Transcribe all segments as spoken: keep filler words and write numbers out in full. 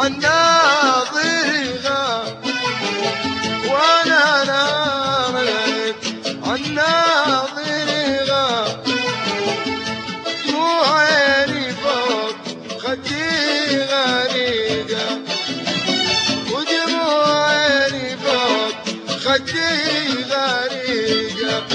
عالناظر غاب وانا ناريت عالناظر غاب دموع عيني فوق خدي غريقة ودموع عيني فوق خدي غريقة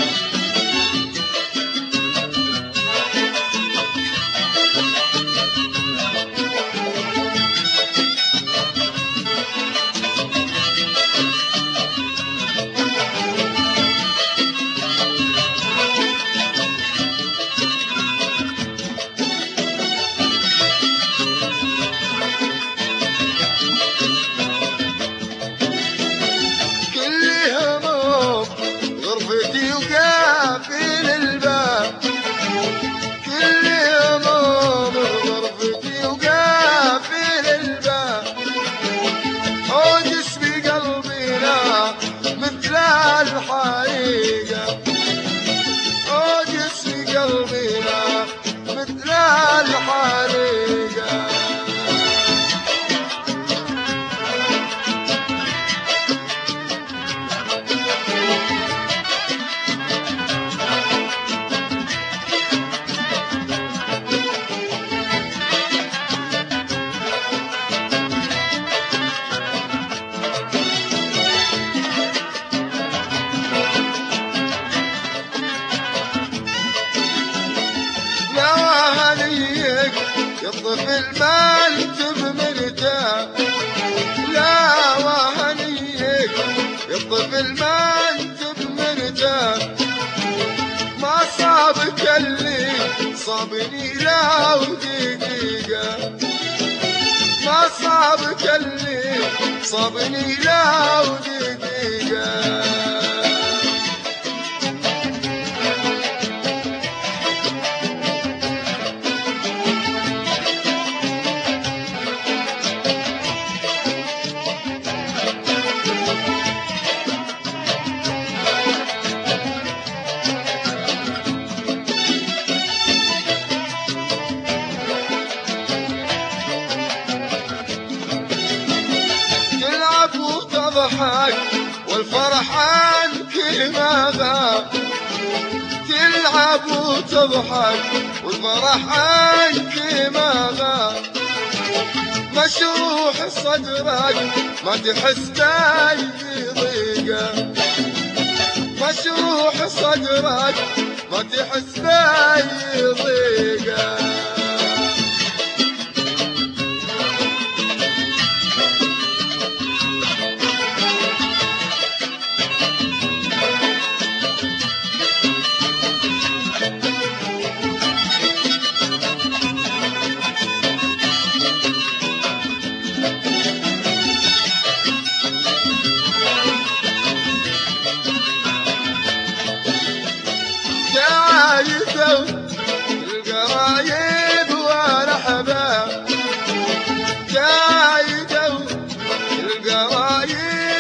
غرفتي وقافل الباب كل هموم غرفتي وقافل الباب حوجس بقلبنا مثل الحريقة حوجس بقلبنا مثل الحريقة الطفل ما انتم مرتاح لا وهنيك الطفل ما انتم مرتاح ما صابك اللي صابني لا ودقيقة ما صابك اللي صابني لا ودقيقة تضحك والفرح عنك ما غاب تلعب وتضحك والفرح عنك ما غاب مشروح صدرك ما تحس بأي ضيقة مشروح صدرك ما تحس بأي ضيقة القرايب والاحباب جايدوا القرايب